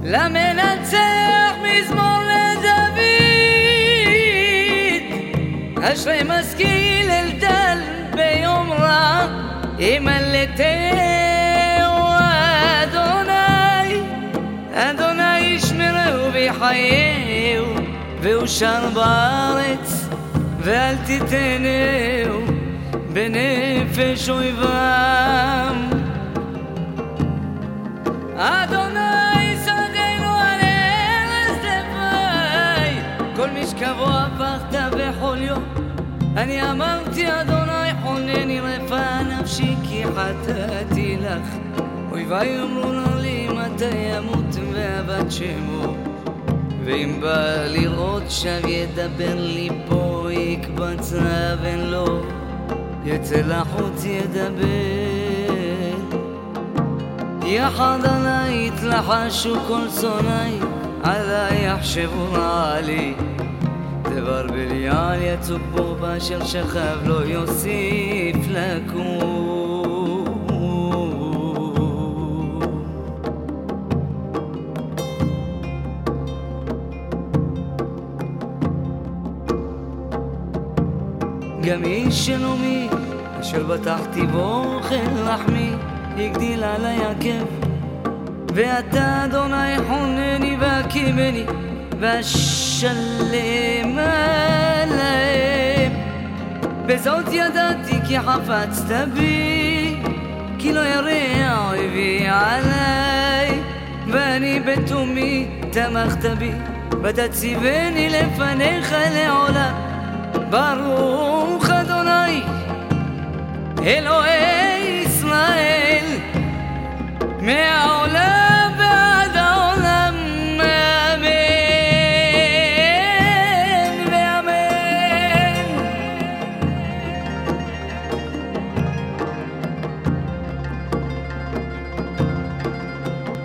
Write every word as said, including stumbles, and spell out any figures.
למנצח מזמור לדוד, אשרי משכיל אל דל ביום רע, ימלטהו אדוני, אדוני ישמרהו ויחייהו, ואושר בארץ ואל תיתנהו בנפש אויבם. אדוני שדנו על ארץ דווי, כל משכבו הפכת בכל יום. אני אמרתי אדוני חונני רפא נפשי, כי חטאתי לך. אויבי אמרו לי מתי ימות ואבד שמו, ואם בא לראות שב ידבר לי פה, יקבץ אבן לו יצא לחוץ ידבר. יחד עלי יתלחשו כל שונאי, עלי יחשבו רע לי. דבר בליעל יצוק בו באשר שכב, לא יוסיף לקום. גם איש שלומי אשר בטחתי בו אוכל לחמי, יגדיל עלי עקב. ואתה אדוני חונני והקימני, ואשלם עליהם. בזאת ידעתי כי חפצת בי, כי לא ירא אויבי עלי. ואני בתומי תמכת בי, ותציבני לפניך לעולם. ברוך אדוני אלוהי ישראל,